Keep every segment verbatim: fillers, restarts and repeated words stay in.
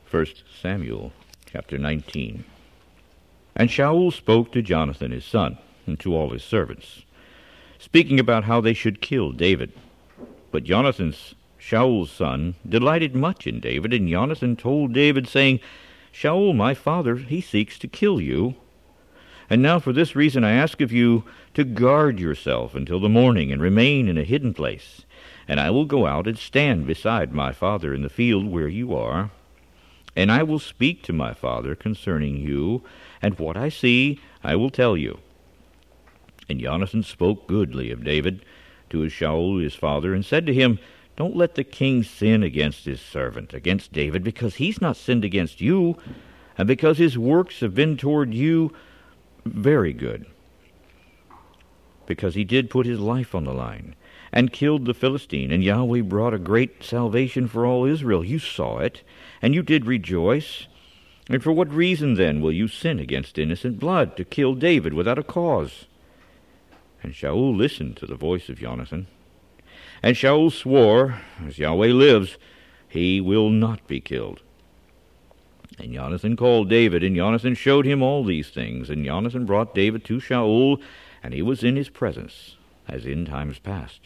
First Samuel chapter nineteen. And Shaul spoke to Jonathan his son, and to all his servants, speaking about how they should kill David. But Jonathan, Shaul's son, delighted much in David, and Jonathan told David, saying, Shaul, my father, he seeks to kill you. And now for this reason I ask of you to guard yourself until the morning, and remain in a hidden place. And I will go out and stand beside my father in the field where you are. And I will speak to my father concerning you, and what I see I will tell you. And Jonathan spoke goodly of David to his Shaul his father, and said to him, Don't let the king sin against his servant, against David, because he's not sinned against you, and because his works have been toward you very good. Because he did put his life on the line, and killed the Philistine, and Yahweh brought a great salvation for all Israel. You saw it, and you did rejoice. And for what reason, then, will you sin against innocent blood, to kill David without a cause? And Shaul listened to the voice of Jonathan. And Shaul swore, As Yahweh lives, he will not be killed. And Jonathan called David, and Jonathan showed him all these things. And Jonathan brought David to Shaul, and he was in his presence, as in times past.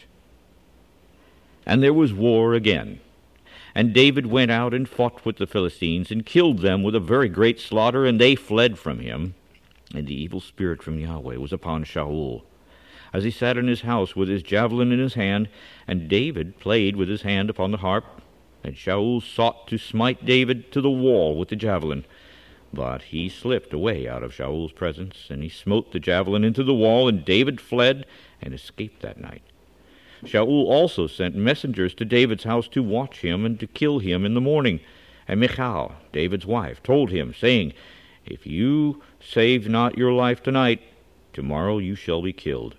And there was war again. And David went out and fought with the Philistines, and killed them with a very great slaughter, and they fled from him. And the evil spirit from Yahweh was upon Shaul, as he sat in his house with his javelin in his hand, and David played with his hand upon the harp. And Shaul sought to smite David to the wall with the javelin. But he slipped away out of Shaul's presence, and he smote the javelin into the wall, and David fled and escaped that night. Shaul also sent messengers to David's house to watch him and to kill him in the morning. And Michal, David's wife, told him, saying, If you save not your life tonight, tomorrow you shall be killed.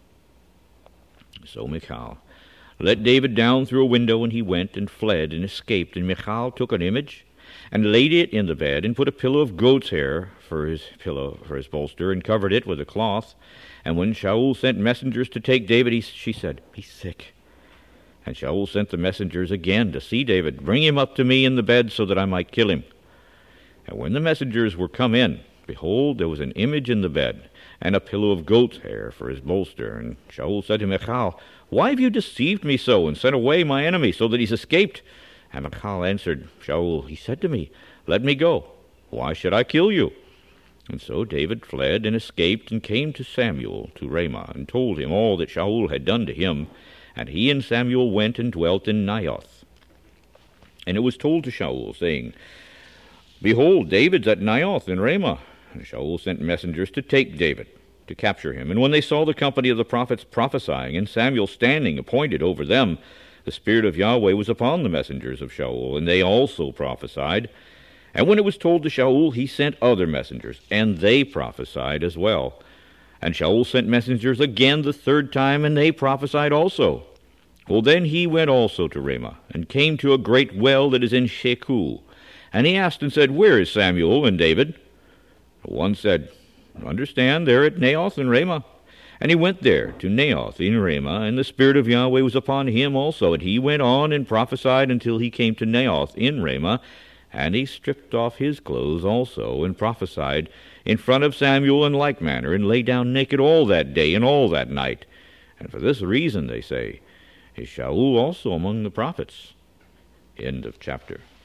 So Michal let David down through a window, and he went and fled and escaped. And Michal took an image and laid it in the bed, and put a pillow of goat's hair for his pillow, for his bolster, and covered it with a cloth. And when Shaul sent messengers to take David, he, she said, He's sick. And Shaul sent the messengers again to see David. Bring him up to me in the bed, so that I might kill him. And when the messengers were come in, behold, there was an image in the bed, and a pillow of goat's hair for his bolster. And Shaul said to Michal, Why have you deceived me so, and sent away my enemy, so that he's escaped? And Michal answered Shaul, He said to me, Let me go. Why should I kill you? And so David fled and escaped, and came to Samuel to Ramah, and told him all that Shaul had done to him. And he and Samuel went and dwelt in Naioth. And it was told to Shaul, saying, Behold, David's at Naioth in Ramah. And Shaul sent messengers to take David, to capture him. And when they saw the company of the prophets prophesying, and Samuel standing appointed over them, the Spirit of Yahweh was upon the messengers of Shaul, and they also prophesied. And when it was told to Shaul, he sent other messengers, and they prophesied as well. And Shaul sent messengers again the third time, and they prophesied also. Well, then he went also to Ramah, and came to a great well that is in Shekhu. And he asked and said, Where is Samuel and David? One said, Understand, they're at Naioth in Ramah. And he went there to Naioth in Ramah, and the Spirit of Yahweh was upon him also. And he went on and prophesied until he came to Naioth in Ramah. And he stripped off his clothes also, and prophesied in front of Samuel in like manner, and lay down naked all that day and all that night. And for this reason, they say, is Shaul also among the prophets. End of chapter.